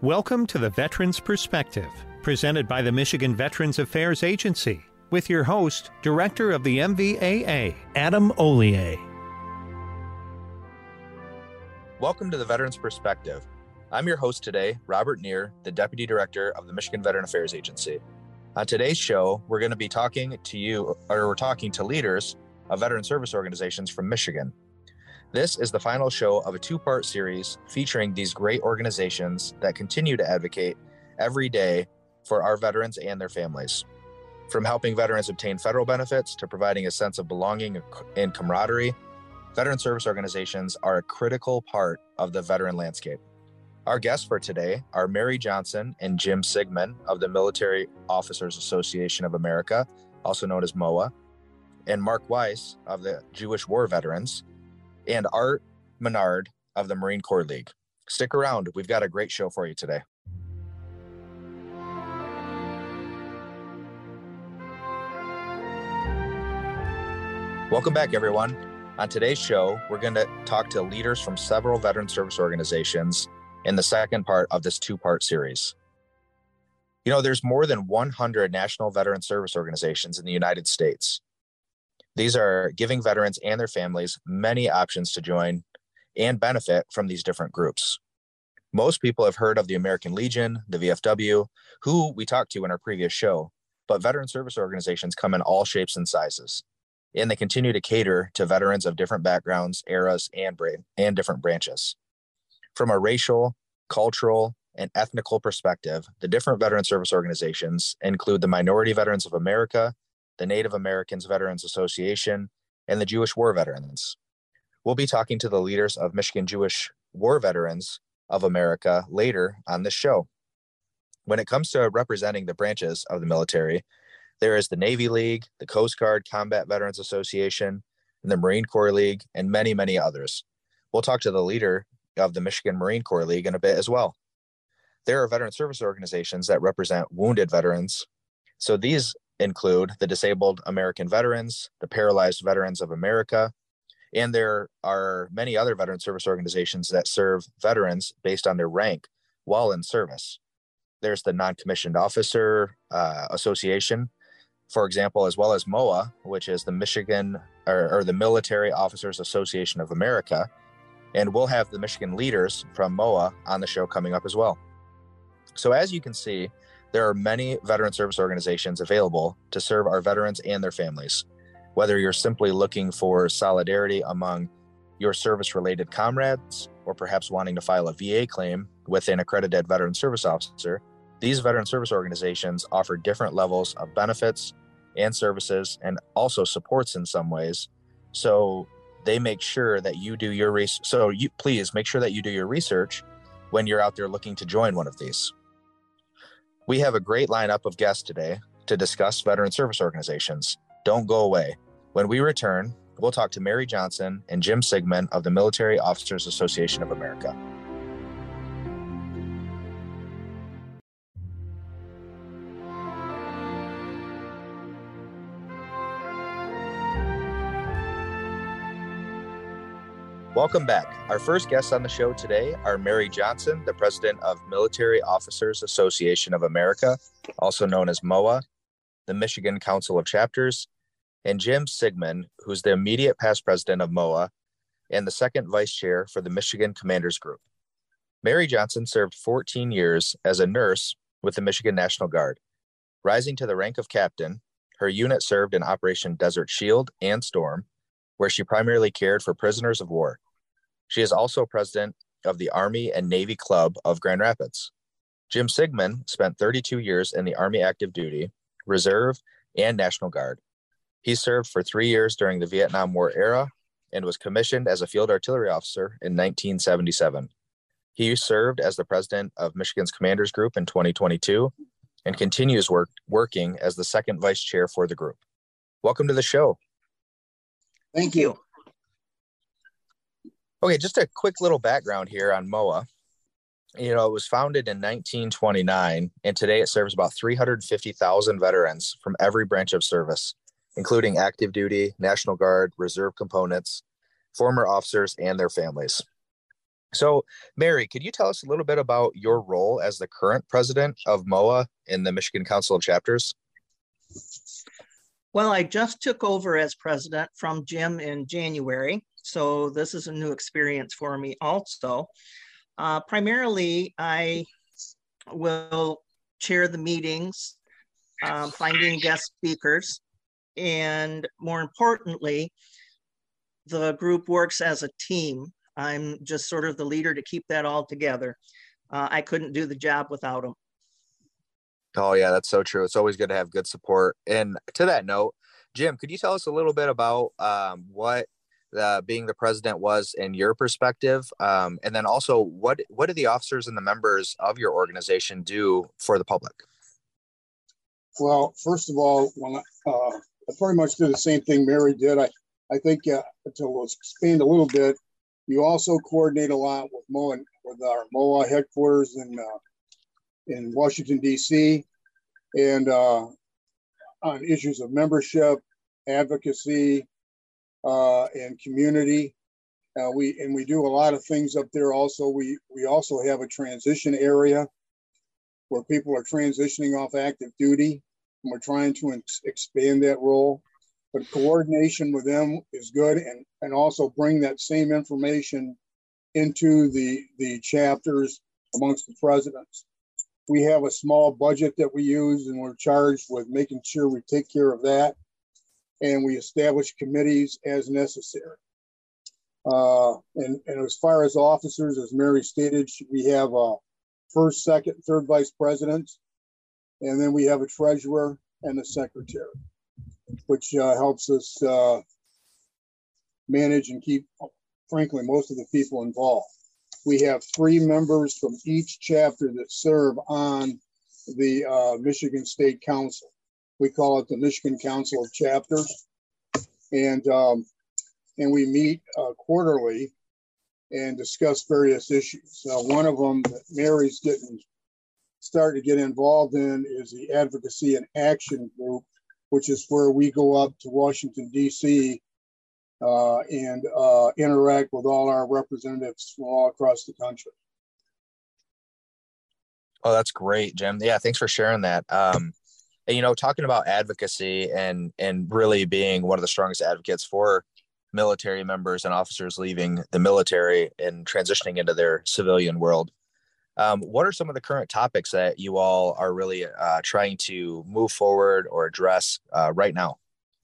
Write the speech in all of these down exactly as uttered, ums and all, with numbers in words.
Welcome to the Veterans Perspective, presented by the Michigan Veterans Affairs Agency, with your host, Director of the M V A A, Adam Ollier. Welcome to the Veterans Perspective. I'm your host today, Robert Neer, the Deputy Director of the Michigan Veteran Affairs Agency. On today's show, we're going to be talking to you, or we're talking to leaders of veteran service organizations from Michigan. This is the final show of a two-part series featuring these great organizations that continue to advocate every day for our veterans and their families. From helping veterans obtain federal benefits to providing a sense of belonging and camaraderie, veteran service organizations are a critical part of the veteran landscape. Our guests for today are Mary Johnson and Jim Sigmund of the Military Officers Association of America, also known as M O A, and Mark Weiss of the Jewish War Veterans, and Art Menard of the Marine Corps League. Stick around. We've got a great show for you today. Welcome back, everyone. On today's show, we're going to talk to leaders from several veteran service organizations in the second part of this two-part series. You know, there's more than one hundred national veteran service organizations in the United States. These are giving veterans and their families many options to join and benefit from these different groups. Most people have heard of the American Legion, the V F W, who we talked to in our previous show, but veteran service organizations come in all shapes and sizes, and they continue to cater to veterans of different backgrounds, eras, and, bra- and different branches. From a racial, cultural, and ethnical perspective, the different veteran service organizations include the Minority Veterans of America, the Native Americans Veterans Association, and the Jewish War Veterans. We'll be talking to the leaders of Michigan Jewish War Veterans of America later on this show. When it comes to representing the branches of the military, there is the Navy League, the Coast Guard Combat Veterans Association, and the Marine Corps League, and many, many others. We'll talk to the leader of the Michigan Marine Corps League in a bit as well. There are veteran service organizations that represent wounded veterans. So these include the Disabled American Veterans, the Paralyzed Veterans of America, and there are many other veteran service organizations that serve veterans based on their rank while in service. There's the Non-Commissioned Officer uh, Association, for example, as well as M O A, which is the Michigan or, or the Military Officers Association of America. And we'll have the Michigan leaders from M O A on the show coming up as well. So as you can see, there are many veteran service organizations available to serve our veterans and their families. Whether you're simply looking for solidarity among your service-related comrades, or perhaps wanting to file a V A claim with an accredited veteran service officer, these veteran service organizations offer different levels of benefits and services, and also supports in some ways. So they make sure that you do your research. So you please make sure that you do your research when you're out there looking to join one of these. We have a great lineup of guests today to discuss veteran service organizations. Don't go away. When we return, we'll talk to Mary Johnson and Jim Sigmund of the Military Officers Association of America. Welcome back. Our first guests on the show today are Mary Johnson, the president of Military Officers Association of America, also known as M O A, the Michigan Council of Chapters, and Jim Sigmund, who's the immediate past president of M O A and the second vice chair for the Michigan Commanders Group. Mary Johnson served fourteen years as a nurse with the Michigan National Guard. Rising to the rank of captain, her unit served in Operation Desert Shield and Storm, where she primarily cared for prisoners of war. She is also president of the Army and Navy Club of Grand Rapids. Jim Sigmund spent thirty-two years in the Army active duty, Reserve, and National Guard. He served for three years during the Vietnam War era and was commissioned as a field artillery officer in nineteen seventy-seven. He served as the president of Michigan's Commanders Group in twenty twenty-two and continues work, working as the second vice chair for the group. Welcome to the show. Thank you. Okay, just a quick little background here on M O A. You know, it was founded in nineteen twenty-nine, and today it serves about three hundred fifty thousand veterans from every branch of service, including active duty, National Guard, reserve components, former officers, and their families. So, Mary, could you tell us a little bit about your role as the current president of M O A in the Michigan Council of Chapters? Well, I just took over as president from Jim in January, so this is a new experience for me also. Uh, primarily, I will chair the meetings, um, finding guest speakers, and more importantly, the group works as a team. I'm just sort of the leader to keep that all together. Uh, I couldn't do the job without them. Oh, yeah, that's so true. It's always good to have good support. And to that note, Jim, could you tell us a little bit about um, what uh, being the president was in your perspective? Um, and then also, what, what do the officers and the members of your organization do for the public? Well, first of all, when I, uh, I pretty much did the same thing Mary did. I, I think uh, to expand a little bit, you also coordinate a lot with M O A, with our M O A headquarters in uh, in Washington, D C, and uh, on issues of membership, advocacy, uh, and community. Uh, we and we do a lot of things up there. Also, we we also have a transition area where people are transitioning off active duty, and we're trying to ex expand that role. But coordination with them is good, and and also bring that same information into the the chapters amongst the presidents. We have a small budget that we use, and we're charged with making sure we take care of that. And we establish committees as necessary. Uh, and, and as far as officers, as Mary stated, we have a first, second, third vice presidents, and then we have a treasurer and a secretary, which uh, helps us uh, manage and keep, frankly, most of the people involved. We have three members from each chapter that serve on the uh, Michigan State Council. We call it the Michigan Council of Chapters. And, um, and we meet uh, quarterly and discuss various issues. Uh, one of them that Mary's getting starting to get involved in is the Advocacy and Action Group, which is where we go up to Washington, D C uh, and uh, interact with all our representatives from all across the country. Oh, that's great, Jim. Yeah, thanks for sharing that. Um, and, you know, talking about advocacy and and really being one of the strongest advocates for military members and officers leaving the military and transitioning into their civilian world. Um, what are some of the current topics that you all are really uh, trying to move forward or address uh, right now?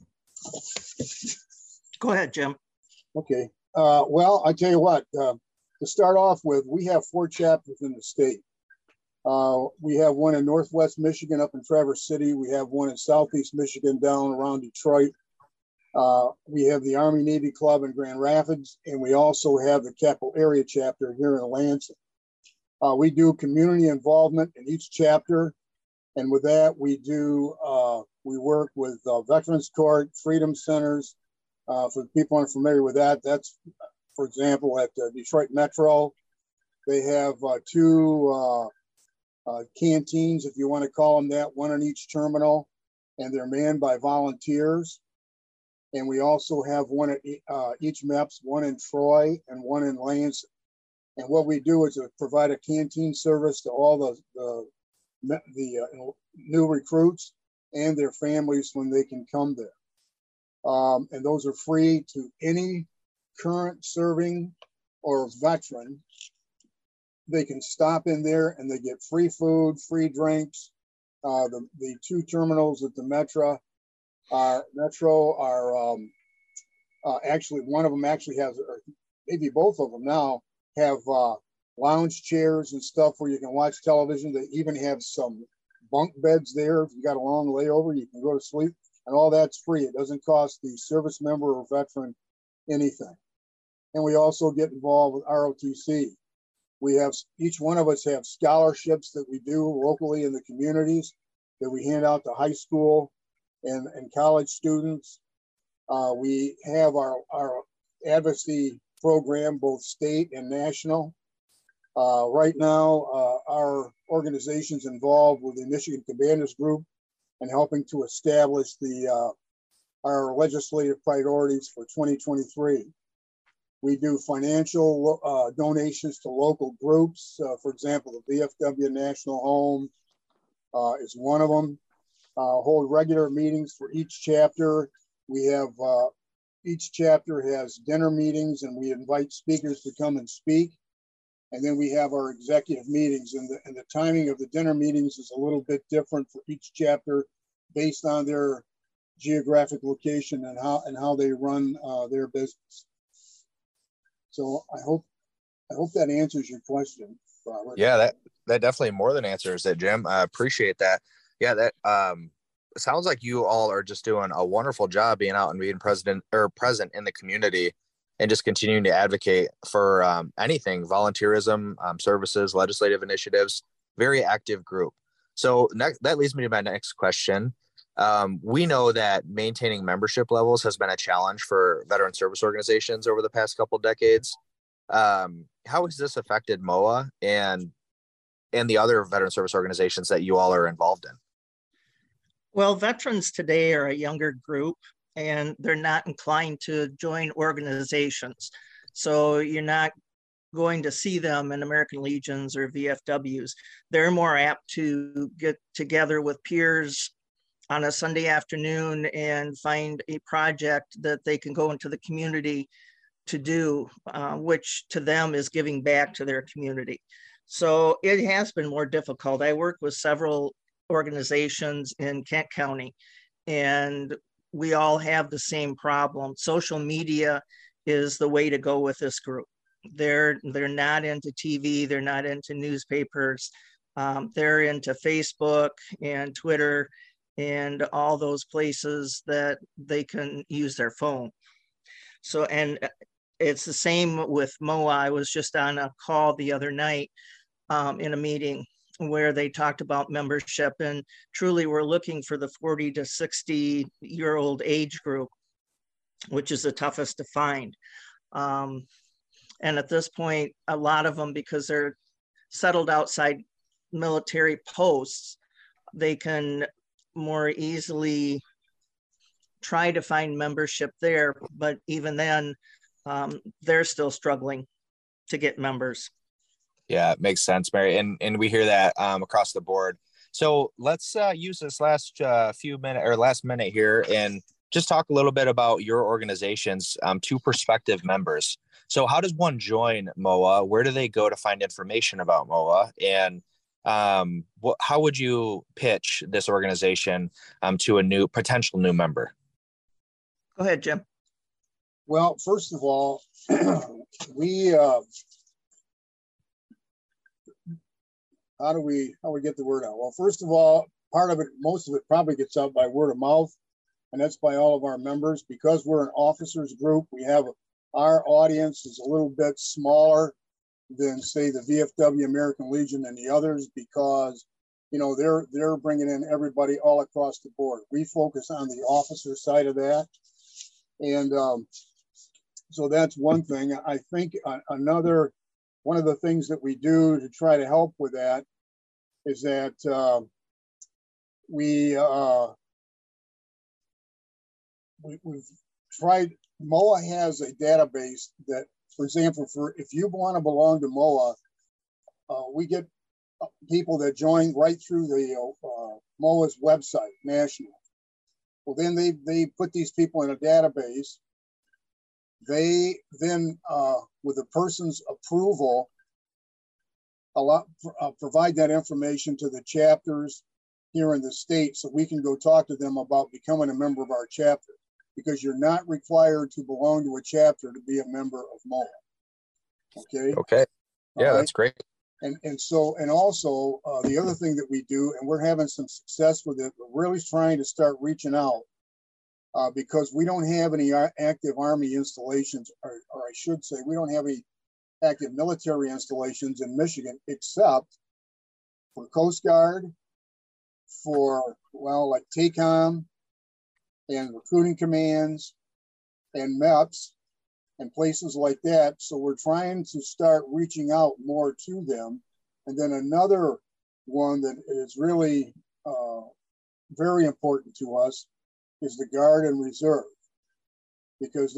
Go ahead, Jim. Okay. Uh, well, I tell you what, uh, to start off with, we have four chapters in the state. Uh, we have one in Northwest Michigan up in Traverse City. We have one in Southeast Michigan down around Detroit. Uh, we have the Army Navy Club in Grand Rapids, and we also have the Capital Area chapter here in Lansing. Uh, we do community involvement in each chapter, and with that, we do uh, we work with uh, Veterans Court, Freedom Centers. Uh, for the people aren't familiar with that, that's, for example, at uh, Detroit Metro, they have uh, two uh, uh, canteens, if you want to call them that, one on each terminal, and they're manned by volunteers. And we also have one at uh, each M E P S, one in Troy and one in Lansing. And what we do is provide a canteen service to all the, the, the uh, new recruits and their families when they can come there. Um, and those are free to any current serving or veteran. They can stop in there and they get free food, free drinks. Uh, the, the two terminals at the Metro are, Metro are um, uh, actually, one of them actually has, or maybe both of them now, have uh, lounge chairs and stuff where you can watch television. They even have some bunk beds there. If you got a long layover, you can go to sleep, and all that's free. It doesn't cost the service member or veteran anything. And we also get involved with R O T C. We have, each one of us have scholarships that we do locally in the communities that we hand out to high school and, and college students. Uh, we have our, our advocacy program, both state and national. Uh, right now, uh, our organization's involved with the Michigan Commanders Group and helping to establish the uh, our legislative priorities for twenty twenty-three. We do financial uh, donations to local groups. Uh, for example, the V F W National Home uh, is one of them. Uh, hold regular meetings for each chapter. We have, uh, each chapter has dinner meetings, and we invite speakers to come and speak. And then we have our executive meetings, and the, and the timing of the dinner meetings is a little bit different for each chapter based on their geographic location and how and how they run uh, their business. So I hope I hope that answers your question, Robert. Yeah, that that definitely more than answers it, Jim. I appreciate that. Yeah, that um, it sounds like you all are just doing a wonderful job being out and being president or present in the community, and just continuing to advocate for um, anything, volunteerism, um, services, legislative initiatives. Very active group. So next, that leads me to my next question. Um, we know that maintaining membership levels has been a challenge for veteran service organizations over the past couple of decades. Um, how has this affected M O A and and the other veteran service organizations that you all are involved in? Well, veterans today are a younger group, and they're not inclined to join organizations. So you're not going to see them in American Legions or V F Ws. They're more apt to get together with peers on a Sunday afternoon and find a project that they can go into the community to do, uh, which to them is giving back to their community. So it has been more difficult. I work with several organizations in Kent County, and we all have the same problem. Social media is the way to go with this group. They're, they're not into T V, they're not into newspapers, um, they're into Facebook and Twitter and all those places that they can use their phone. So, and it's the same with M O A. I was just on a call the other night um, in a meeting where they talked about membership, and truly we're looking for the forty to sixty year old age group, which is the toughest to find. Um, and at this point, a lot of them, because they're settled outside military posts, they can more easily try to find membership there, but even then, um, they're still struggling to get members. Yeah, it makes sense, Mary. And and we hear that um, across the board. So let's uh, use this last uh, few minute or last minute here and just talk a little bit about your organizations um, to prospective members. So how does one join M O A? Where do they go to find information about M O A? And um, what, how would you pitch this organization um, to a new potential new member? Go ahead, Jim. Well, first of all, we uh, how do we how do we get the word out? Well, first of all, part of it, most of it probably gets out by word of mouth, and that's by all of our members. Because we're an officers group, we have our audience is a little bit smaller than, say, the V F W, American Legion, and the others, because you know they're they're bringing in everybody all across the board. We focus on the officer side of that, and um, so that's one thing. I think another one of the things that we do to try to help with that is that uh, we, uh, we we've tried. M O A has a database that, for example, for if you want to belong to M O A, uh, we get people that join right through the uh, M O A's website, national. Well, then they they put these people in a database. They then, uh, with a person's approval, allow, uh, provide that information to the chapters here in the state, so we can go talk to them about becoming a member of our chapter. Because you're not required to belong to a chapter to be a member of M O A. Okay. Okay. Yeah, right? That's great. And and so and also uh, the other thing that we do, and we're having some success with it, we're really trying to start reaching out uh, because we don't have any active Army installations, or, or I should say, we don't have any active military installations in Michigan, except for Coast Guard, for, well, like TACOM and recruiting commands and M E P S and places like that. So we're trying to start reaching out more to them. And then another one that is really uh, very important to us is the Guard and Reserve, because there's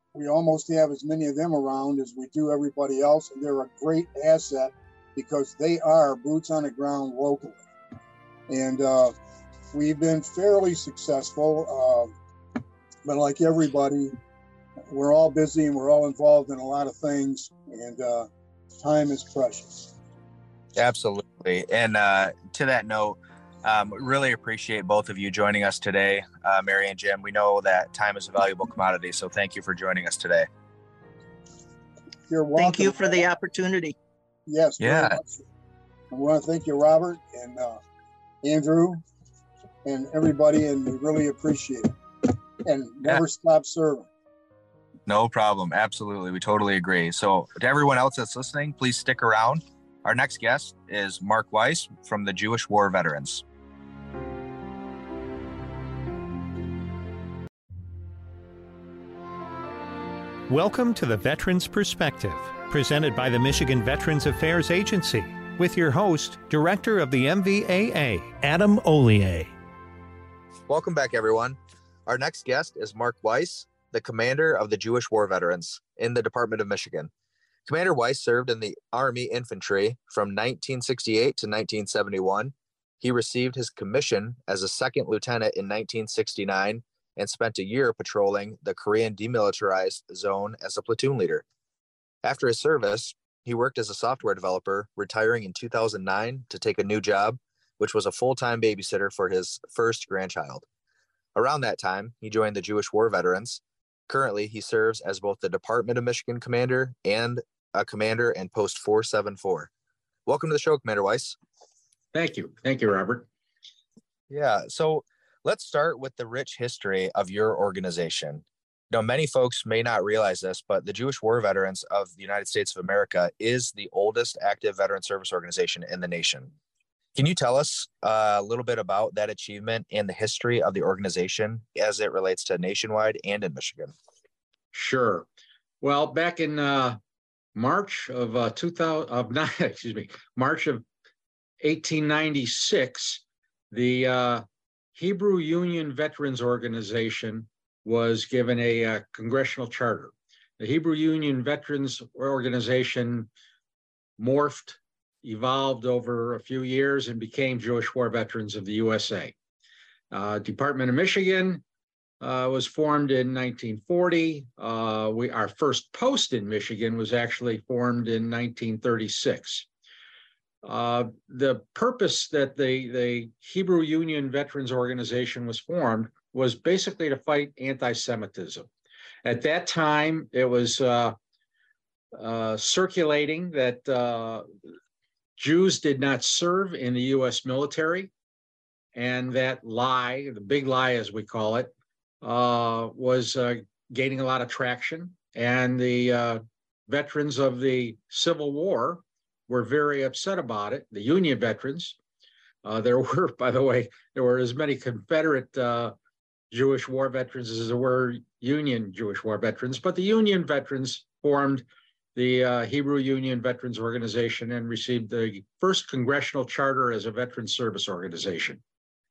we almost have as many of them around as we do everybody else, and they're a great asset because they are boots on the ground locally. And uh, we've been fairly successful, uh, but like everybody, we're all busy and we're all involved in a lot of things, and uh, time is precious. Absolutely. And uh, to that note, um, really appreciate both of you joining us today, uh, Mary and Jim. We know that time is a valuable commodity, so thank you for joining us today. You're welcome. Thank you for the opportunity. Yes. Yeah. I want to thank you, Robert and uh, Andrew and everybody, and we really appreciate it. And never yeah. stop serving. No problem. Absolutely. We totally agree. So to everyone else that's listening, please stick around. Our next guest is Mark Weiss from the Jewish War Veterans. Welcome to the Veterans Perspective, presented by the Michigan Veterans Affairs Agency, with your host, Director of the M V A A, Adam Ollier. Welcome back, everyone. Our next guest is Mark Weiss, the commander of the Jewish War Veterans in the Department of Michigan. Commander Weiss served in the Army Infantry from nineteen sixty-eight to nineteen seventy-one. He received his commission as a second lieutenant in nineteen sixty-nine and spent a year patrolling the Korean Demilitarized Zone as a platoon leader. After his service, he worked as a software developer, retiring in two thousand nine to take a new job, which was a full-time babysitter for his first grandchild. Around that time, he joined the Jewish War Veterans. Currently, he serves as both the Department of Michigan commander and a commander in Post four seventy-four. Welcome to the show, Commander Weiss. Thank you. Thank you, Robert. Yeah, so let's start with the rich history of your organization. You know, many folks may not realize this, but the Jewish War Veterans of the United States of America is the oldest active veteran service organization in the nation. Can you tell us uh, a little bit about that achievement and the history of the organization as it relates to nationwide and in Michigan? Sure. Well, back in uh, March of uh, two thousand, of not, excuse me, March of eighteen ninety-six, the uh, Hebrew Union Veterans Organization was given a uh, congressional charter. The Hebrew Union Veterans Organization morphed, evolved over a few years, and became Jewish War Veterans of the U S A. Uh, Department of Michigan uh, was formed in nineteen forty. Uh, we, our first post in Michigan was actually formed in nineteen thirty-six. Uh, the purpose that the, the Hebrew Union Veterans Organization was formed was basically to fight anti-Semitism. At that time, it was uh, uh, circulating that uh, Jews did not serve in the U S military, and that lie, the big lie as we call it, uh, was uh, gaining a lot of traction. And the uh, veterans of the Civil War were very upset about it, the Union veterans. Uh, there were, by the way, there were as many Confederate uh, Jewish war veterans as there were Union Jewish war veterans, but the Union veterans formed the uh, Hebrew Union Veterans Organization and received the first congressional charter as a veteran service organization.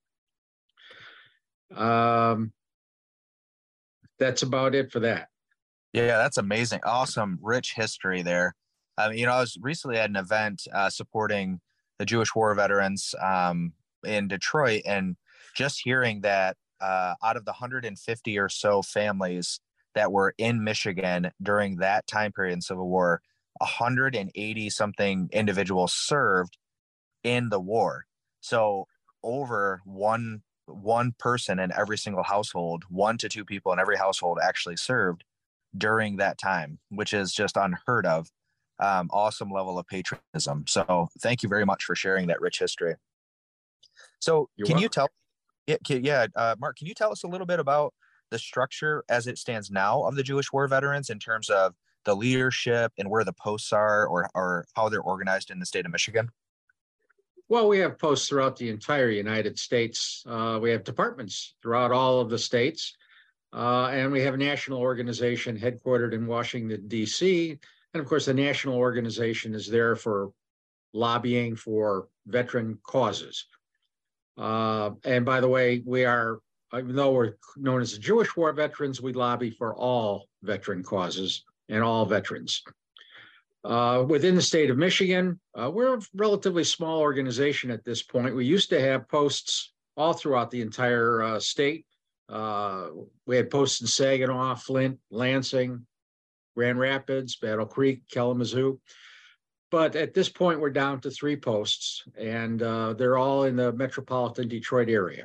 Um, that's about it for that. Yeah, that's amazing. Awesome, rich history there. Um, you know, I was recently at an event uh, supporting the Jewish War Veterans um, in Detroit, and just hearing that uh, out of the one hundred fifty or so families that were in Michigan during that time period in Civil War, one hundred eighty something individuals served in the war. So over one one person in every single household, one to two people in every household actually served during that time, which is just unheard of. Um, awesome level of patriotism. So thank you very much for sharing that rich history. So You're can welcome. you tell, yeah, can, yeah uh, Mark, can you tell us a little bit about the structure as it stands now of the Jewish War Veterans in terms of the leadership and where the posts are, or, or how they're organized in the state of Michigan? Well, we have posts throughout the entire United States. Uh, we have departments throughout all of the states. Uh, and we have a national organization headquartered in Washington, D C, and of course, the national organization is there for lobbying for veteran causes. Uh, and by the way, we are even though we're known as the Jewish War Veterans, we lobby for all veteran causes and all veterans. Uh, within the state of Michigan, uh, we're a relatively small organization at this point. We used to have posts all throughout the entire uh, state. Uh, we had posts in Saginaw, Flint, Lansing, Grand Rapids, Battle Creek, Kalamazoo. But at this point, we're down to three posts, and uh, they're all in the metropolitan Detroit area.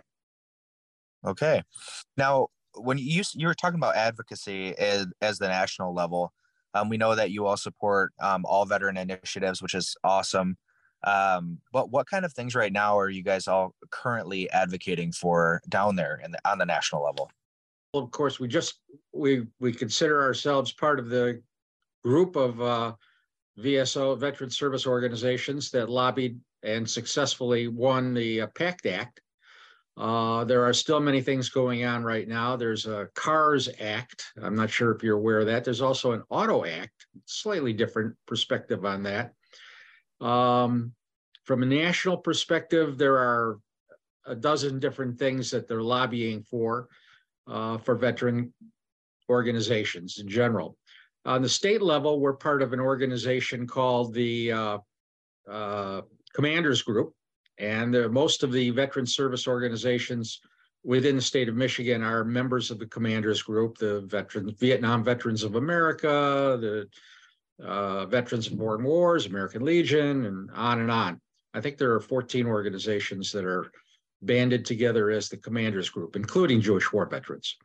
Okay. Now, when you you were talking about advocacy as, as the national level, um, we know that you all support um, all veteran initiatives, which is awesome. Um, but what kind of things right now are you guys all currently advocating for down there in the, on the national level? Well, of course, we just we we consider ourselves part of the group of uh, V S O, Veteran Service Organizations, that lobbied and successfully won the uh, PACT Act. Uh, there are still many things going on right now. There's a CARS Act. I'm not sure if you're aware of that. There's also an Auto Act, slightly different perspective on that. Um, from a national perspective, there are a dozen different things that they're lobbying for, uh, for veteran organizations in general. On the state level, we're part of an organization called the uh, uh, Commanders Group, and the, most of the veteran service organizations within the state of Michigan are members of the Commanders Group, the veterans, Vietnam Veterans of America, the uh, Veterans of Foreign Wars, American Legion, and on and on. I think there are fourteen organizations that are banded together as the Commanders Group, including Jewish War Veterans.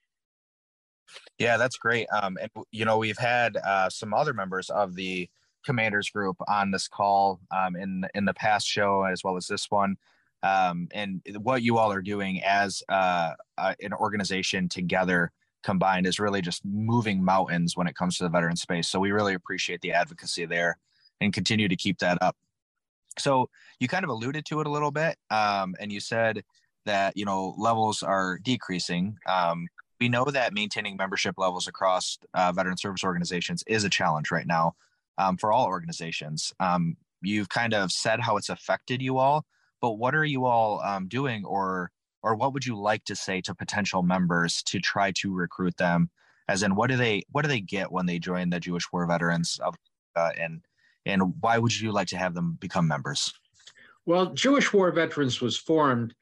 Yeah, that's great. Um, and, you know, we've had uh, some other members of the Commanders Group on this call um, in, in the past show, as well as this one. Um, and what you all are doing as uh, uh, an organization together combined is really just moving mountains when it comes to the veteran space. So we really appreciate the advocacy there and continue to keep that up. So you kind of alluded to it a little bit, um, and you said that, you know, levels are decreasing. Um, we know that maintaining membership levels across uh, veteran service organizations is a challenge right now um, for all organizations. Um, you've kind of said how it's affected you all, but what are you all um, doing, or or what would you like to say to potential members to try to recruit them? As in, what do they what do they get when they join the Jewish War Veterans of uh, and and why would you like to have them become members? Well, Jewish War Veterans was formed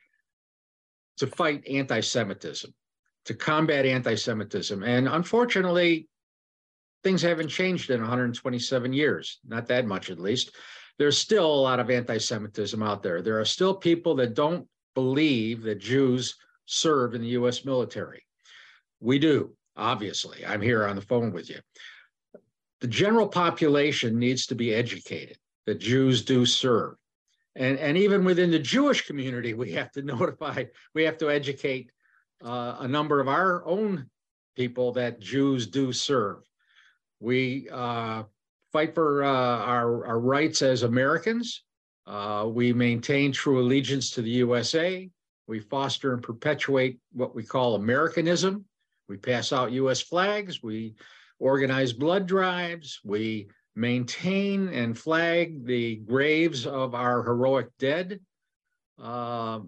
to fight anti-Semitism, to combat anti-Semitism. And unfortunately, things haven't changed in one hundred twenty-seven years, not that much at least. There's still a lot of anti-Semitism out there. There are still people that don't believe that Jews serve in the U S military. We do, obviously. I'm here on the phone with you. The general population needs to be educated that Jews do serve. And, and even within the Jewish community, we have to notify, we have to educate uh, a number of our own people that Jews do serve. We uh, fight for uh, our, our rights as Americans. Uh, we maintain true allegiance to the U S A. We foster and perpetuate what we call Americanism. We pass out U S flags. We organize blood drives. We maintain and flag the graves of our heroic dead. Uh,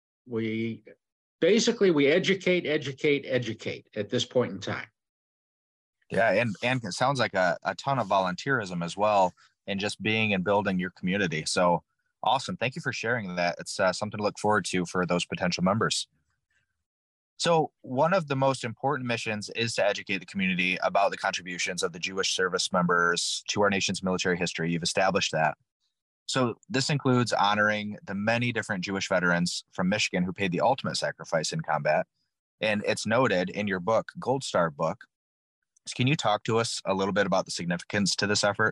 we basically, we educate, educate, educate at this point in time. Yeah, and, and it sounds like a, a ton of volunteerism as well, and just being and building your community. So awesome. Thank you for sharing that. It's uh, something to look forward to for those potential members. So one of the most important missions is to educate the community about the contributions of the Jewish service members to our nation's military history. You've established that. So this includes honoring the many different Jewish veterans from Michigan who paid the ultimate sacrifice in combat. And it's noted in your book, Gold Star book. Can you talk to us a little bit about the significance to this effort?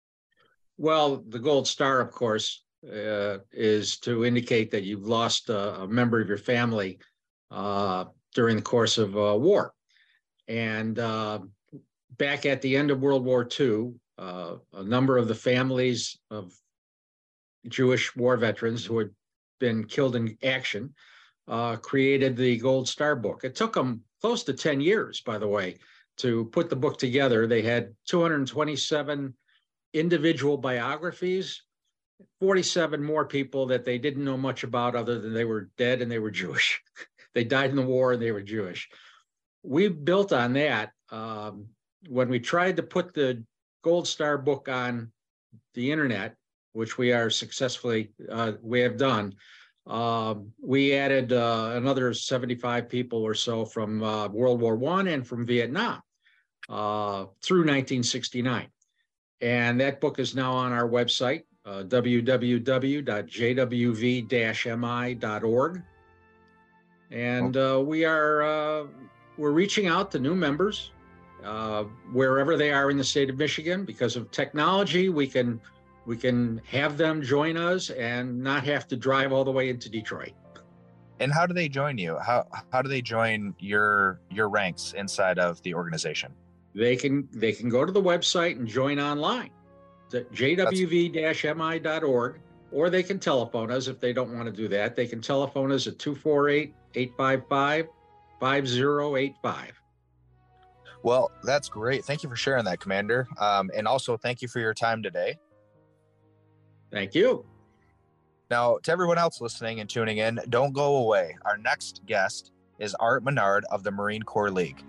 Well, the Gold Star, of course, uh, is to indicate that you've lost a, a member of your family uh, during the course of uh, war. And uh, back at the end of World War Two, uh, a number of the families of Jewish war veterans who had been killed in action uh, created the Gold Star book. It took them close to ten years, by the way, to put the book together. They had two hundred twenty-seven individual biographies, forty-seven more people that they didn't know much about other than they were dead and they were Jewish. they died in the war and they were Jewish. We built on that. Um, when we tried to put the Gold Star book on the internet, which we are successfully, uh, we have done, um, we added uh, another seventy-five people or so from uh, World War One and from Vietnam uh, through nineteen sixty-nine. And that book is now on our website, uh, w w w dot j w v dash m i dot org. And uh, we are uh, we're reaching out to new members uh, wherever they are in the state of Michigan. Because of technology, we can we can have them join us and not have to drive all the way into Detroit. And how do they join you? How how do they join your your ranks inside of the organization? They can they can go to the website and join online at j w v dash m i dot org, or they can telephone us if they don't want to do that. They can telephone us at two four eight, eight five five, five zero eight five. Well, that's great. Thank you for sharing that, Commander. Um, and also thank you for your time today. Thank you. Now, to everyone else listening and tuning in, don't go away. Our next guest is Art Menard of the Marine Corps League.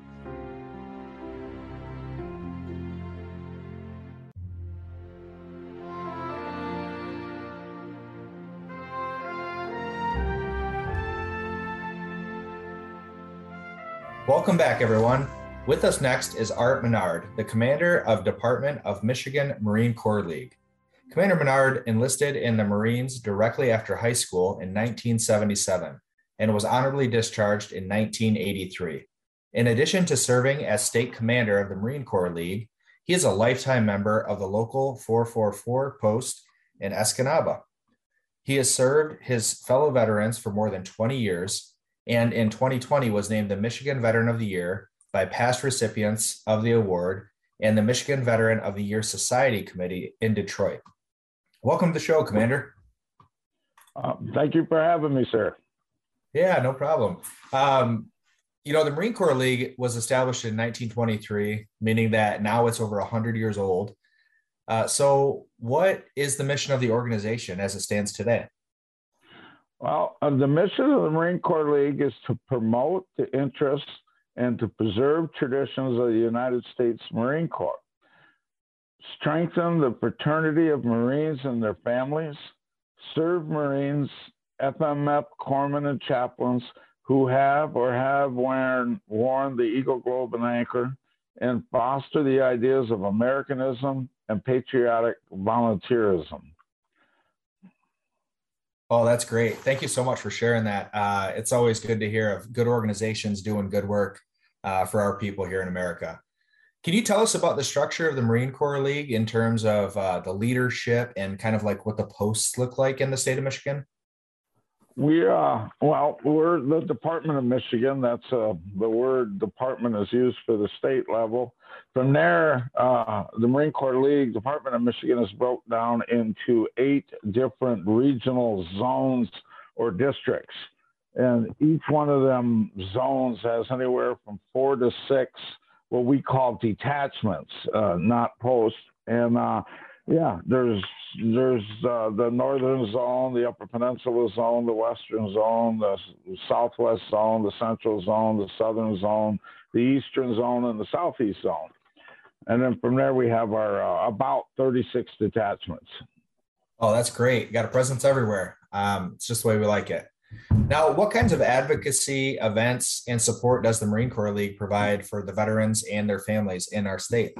Welcome back, everyone. With us next is Art Menard, the commander of Department of Michigan Marine Corps League. Commander Menard enlisted in the Marines directly after high school in nineteen seventy-seven and was honorably discharged in nineteen eighty-three. In addition to serving as state commander of the Marine Corps League, he is a lifetime member of the local four forty-four post in Escanaba. He has served his fellow veterans for more than twenty years, and in twenty twenty was named the Michigan Veteran of the Year by past recipients of the award and the Michigan Veteran of the Year Society Committee in Detroit. Welcome to the show, Commander. Uh, thank you for having me, sir. Yeah, no problem. Um, you know, the Marine Corps League was established in nineteen twenty-three, meaning that now it's over one hundred years old. Uh, so what is the mission of the organization as it stands today? Well, uh, the mission of the Marine Corps League is to promote the interests and to preserve traditions of the United States Marine Corps, strengthen the fraternity of Marines and their families, serve Marines, F M F corpsmen and chaplains who have or have worn, worn the Eagle, Globe, and Anchor, and foster the ideas of Americanism and patriotic volunteerism. Oh, that's great. Thank you so much for sharing that. Uh, it's always good to hear of good organizations doing good work uh, for our people here in America. Can you tell us about the structure of the Marine Corps League in terms of uh, the leadership and kind of like what the posts look like in the state of Michigan? We, uh, well, we're the Department of Michigan. That's uh, the word department is used for the state level. From there, uh, the Marine Corps League, Department of Michigan is broke down into eight different regional zones or districts. And each one of them zones has anywhere from four to six, what we call detachments, uh, not posts. And uh, yeah, there's there's uh, the northern zone, the upper peninsula zone, the western zone, the southwest zone, the central zone, the southern zone, the eastern zone, and the southeast zone. And then from there, we have our uh, about thirty-six detachments. Oh, that's great. You got a presence everywhere. Um, it's just the way we like it. Now, what kinds of advocacy events and support does the Marine Corps League provide for the veterans and their families in our state?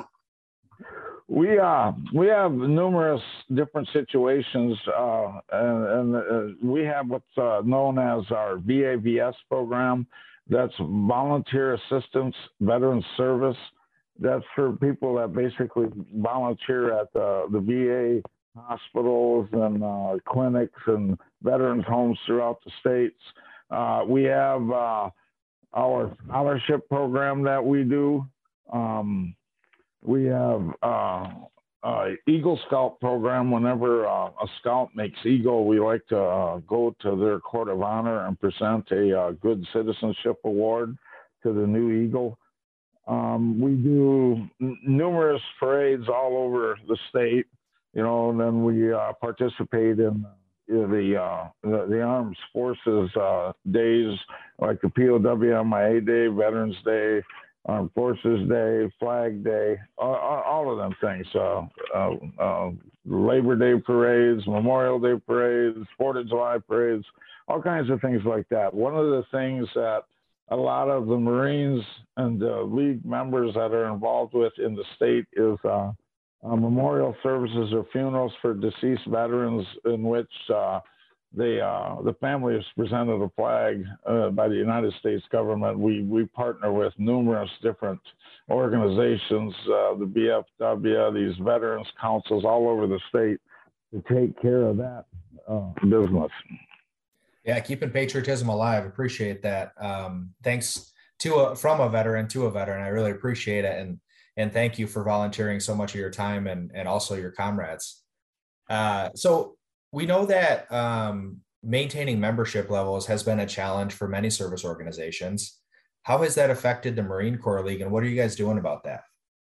We uh we have numerous different situations, uh, and, and uh, we have what's uh, known as our V A V S program. That's Volunteer Assistance Veteran Service. That's for people that basically volunteer at the, the V A hospitals and uh, clinics and veterans homes throughout the states. Uh, we have uh, our scholarship program that we do. Um, we have uh, uh, Eagle Scout program. Whenever uh, a scout makes Eagle, we like to uh, go to their court of honor and present a uh, good citizenship award to the new Eagle. Um, we do n- numerous parades all over the state, you know, and then we uh, participate in the uh, the, the Armed Forces uh, days, like the P O W M I A Day, Veterans Day, Armed Forces Day, Flag Day, all, all of them things. Uh, uh, uh, Labor Day parades, Memorial Day parades, Fourth of July parades, all kinds of things like that. One of the things that a lot of the Marines and uh, League members that are involved with in the state is uh, uh, memorial services or funerals for deceased veterans, in which uh, the uh, the family is presented a flag uh, by the United States government. We we partner with numerous different organizations, uh, the B F W, these veterans councils all over the state, to take care of that uh, business. Yeah, keeping patriotism alive. Appreciate that. Um, thanks to a, from a veteran to a veteran. I really appreciate it, and and thank you for volunteering so much of your time and and also your comrades. Uh, so. We know that um, maintaining membership levels has been a challenge for many service organizations. How has that affected the Marine Corps League, and what are you guys doing about that?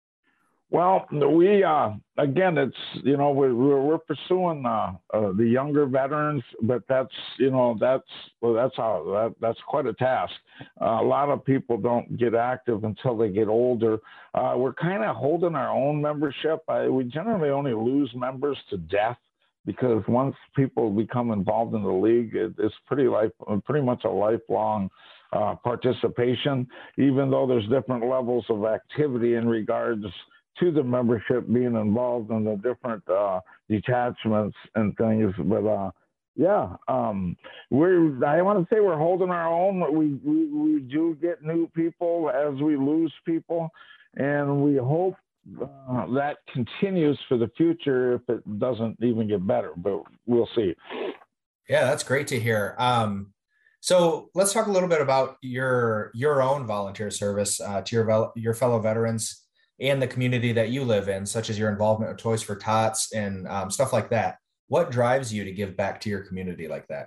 Well, we, uh, again, it's, you know, we're, we're pursuing uh, uh, the younger veterans, but that's, you know, that's, well, that's how, that, that's quite a task. Uh, a lot of people don't get active until they get older. Uh, we're kind of holding our own membership. I, we generally only lose members to death, because once people become involved in the league, it, it's pretty life, pretty much a lifelong uh, participation, even though there's different levels of activity in regards to the membership being involved in the different uh, detachments and things. But uh, yeah, um, we're, I want to say we're holding our own. We, we, we do get new people as we lose people, and we hope Uh, that continues for the future if it doesn't even get better, but we'll see. Yeah, that's great to hear. Um, so let's talk a little bit about your your own volunteer service uh, to your your fellow veterans and the community that you live in, such as your involvement with Toys for Tots and um, stuff like that. What drives you to give back to your community like that?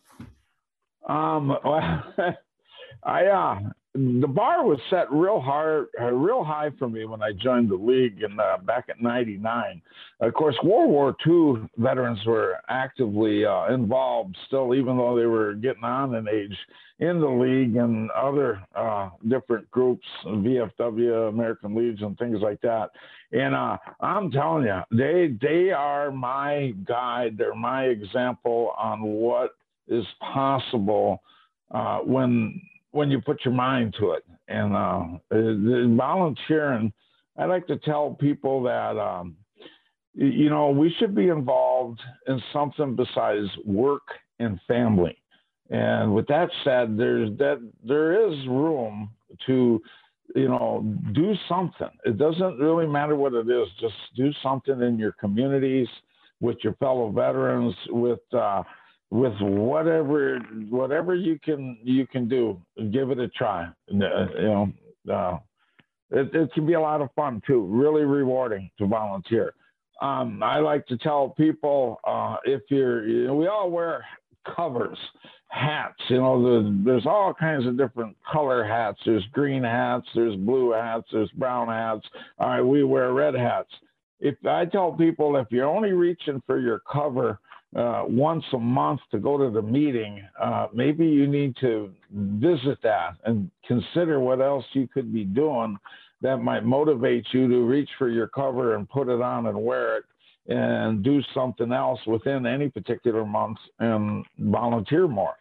Um, well, I uh, the bar was set real hard, uh, real high for me when I joined the league in uh, back at ninety-nine. Of course, World War Two veterans were actively uh, involved still, even though they were getting on in age, in the league and other uh, different groups, V F W, American Legion, things like that. And uh, I'm telling you, they they are my guide. They're my example on what is possible uh, when. when you put your mind to it. And uh, the volunteering, I like to tell people that, um, you know, we should be involved in something besides work and family. And with that said, there's that there is room to, you know, do something. It doesn't really matter what it is. Just do something in your communities, with your fellow veterans, with, uh, with whatever whatever you can you can do. Give it a try. You know, uh, it, it can be a lot of fun too. Really rewarding to volunteer. Um, I like to tell people, uh, if you're, you know, we all wear covers, hats. You know, the, there's all kinds of different color hats. There's green hats. There's blue hats. There's brown hats. All right, we wear red hats. If I tell people, if you're only reaching for your cover Uh, once a month to go to the meeting, uh, maybe you need to visit that and consider what else you could be doing that might motivate you to reach for your cover and put it on and wear it, and do something else within any particular month and volunteer more.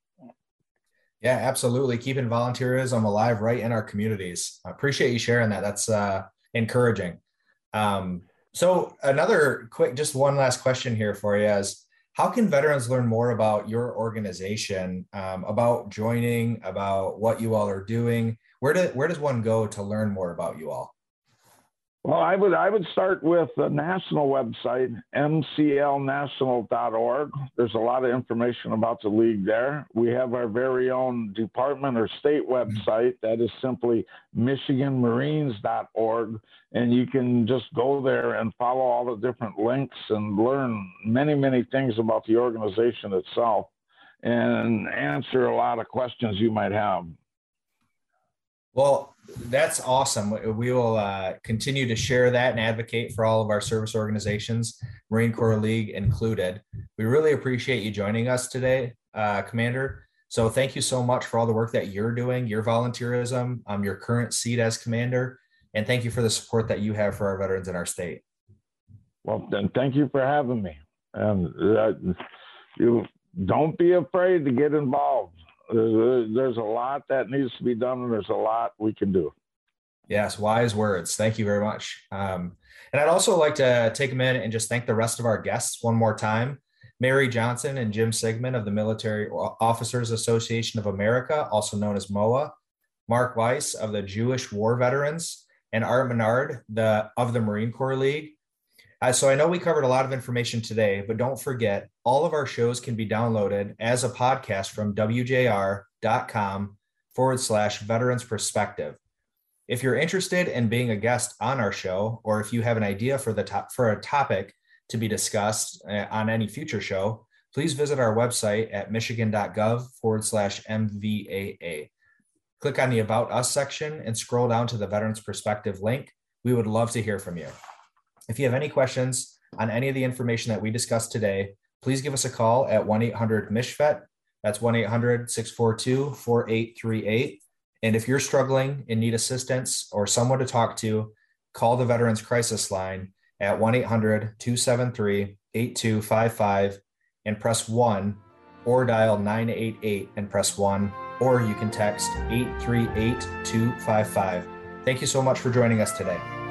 Yeah, absolutely. Keeping volunteerism alive right in our communities. I appreciate you sharing that. That's uh, encouraging. Um, so another quick, just one last question here for you is, how can veterans learn more about your organization, um, about joining, about what you all are doing? Where, do, where does one go to learn more about you all? Well, I would I would start with the national website, m c l national dot org. There's a lot of information about the league there. We have our very own department or state website that is simply michigan marines dot org, and you can just go there and follow all the different links and learn many, many things about the organization itself and answer a lot of questions you might have. Well, that's awesome. We will uh, continue to share that and advocate for all of our service organizations, Marine Corps League included. We really appreciate you joining us today, uh, Commander. So thank you so much for all the work that you're doing, your volunteerism, um, your current seat as Commander, and thank you for the support that you have for our veterans in our state. Well, then thank you for having me. And uh, you don't be afraid to get involved. Uh, there's a lot that needs to be done, and there's a lot we can do. Yes, wise words. Thank you very much. Um, and I'd also like to take a minute and just thank the rest of our guests one more time. Mary Johnson and Jim Sigmund of the Military Officers Association of America, also known as M O A, Mark Weiss of the Jewish War Veterans, and Art Menard the, of the Marine Corps League. Uh, so I know we covered a lot of information today, but don't forget, all of our shows can be downloaded as a podcast from W J R dot com forward slash Veterans Perspective. If you're interested in being a guest on our show, or if you have an idea for the top, for a topic to be discussed on any future show, please visit our website at michigan.gov forward slash MVAA. Click on the About Us section and scroll down to the Veterans Perspective link. We would love to hear from you. If you have any questions on any of the information that we discussed today, please give us a call at one eight hundred M I S H V E T. That's one eight hundred, six four two, four eight three eight. And if you're struggling and need assistance or someone to talk to, call the Veterans Crisis Line at one eight hundred, two seven three, eight two five five and press one, or dial nine eight eight and press one, or you can text eight three eight, two five five. Thank you so much for joining us today.